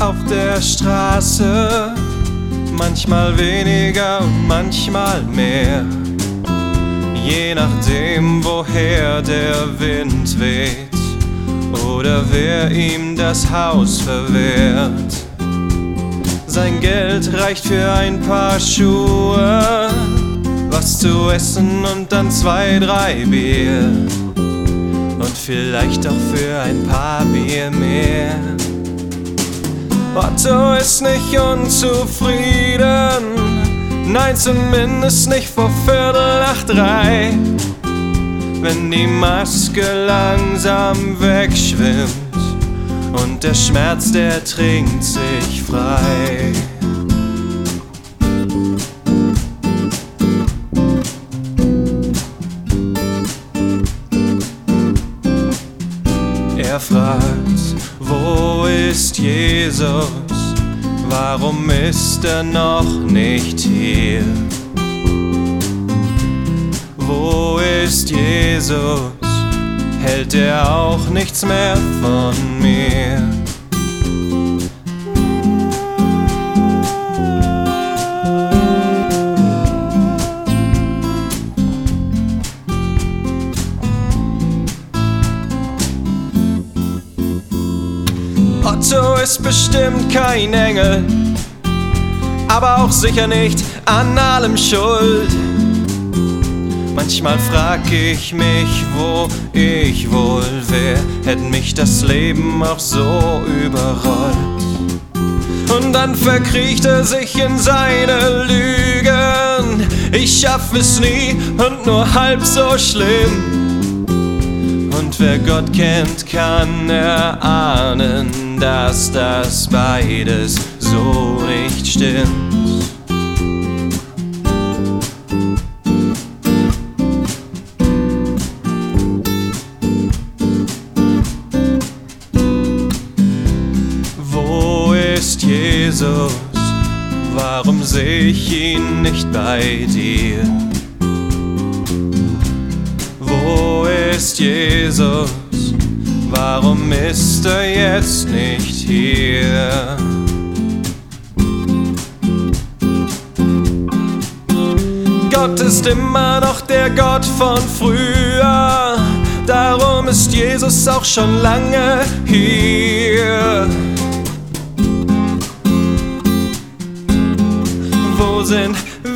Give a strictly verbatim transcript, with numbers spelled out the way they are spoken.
auf der Straße, manchmal weniger und manchmal mehr, je nachdem, woher der Wind weht oder wer ihm das Haus verwehrt. Sein Geld reicht für ein paar Schuhe, was zu essen und dann zwei, drei Bier und vielleicht auch für ein paar Bier mehr. Otto ist nicht unzufrieden, nein, zumindest nicht vor Viertel nach drei. Wenn die Maske langsam wegschwimmt und der Schmerz, der trinkt sich frei. Er fragt, wo ist Jesus? Warum ist er noch nicht hier? Wo ist Jesus? Hält er auch nichts mehr von mir? Otto ist bestimmt kein Engel, aber auch sicher nicht an allem schuld. Manchmal frag ich mich, wo ich wohl wär, hätte mich das Leben auch so überrollt. Und dann verkriecht er sich in seine Lügen. Ich schaff es nie und nur halb so schlimm. Und wer Gott kennt, kann erahnen, dass das beides so nicht stimmt. Wo ist Jesus? Warum seh ich ihn nicht bei dir? Wo ist Jesus? Warum ist er jetzt nicht hier? Gott ist immer noch der Gott von früher, darum ist Jesus auch schon lange hier. Wo sind